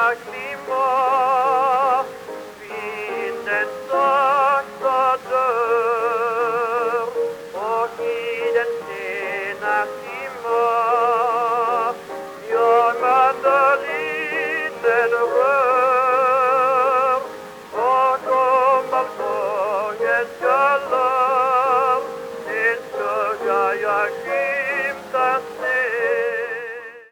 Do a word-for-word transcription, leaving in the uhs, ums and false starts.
klima, vinden sakta dör, och i den sena timma jag mandolinen rör, och om balkongen skallar